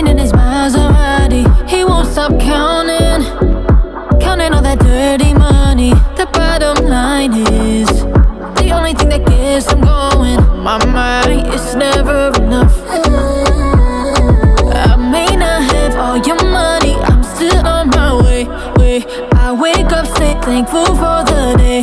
in his Maserati. He won't stop counting all that dirty money. The bottom line is the only thing that gets him going. My mind, it's never enough. I may not have all your money, I'm still on my way. I wake up, stay thankful for the day.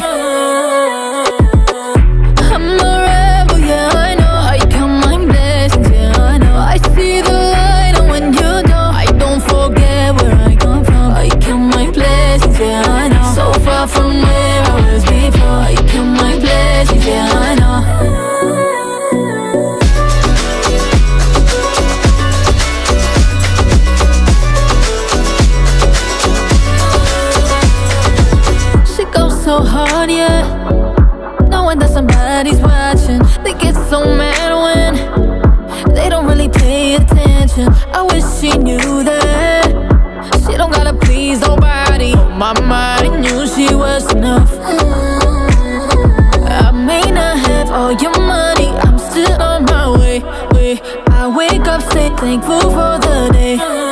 I'm a rebel, yeah, I know. I count my blessings, yeah, I know. I see the light, and when you don't, I don't forget where I come from. I count my blessings, yeah, I know. So far from where I was before. I count my blessings, yeah, I know. So hard, yeah, knowing that somebody's watching. They get so mad when they don't really pay attention. I wish she knew that she don't gotta please nobody. Oh, my mind knew she was enough. I may not have all your money, I'm still on my way. I wake up, stay thankful for the day.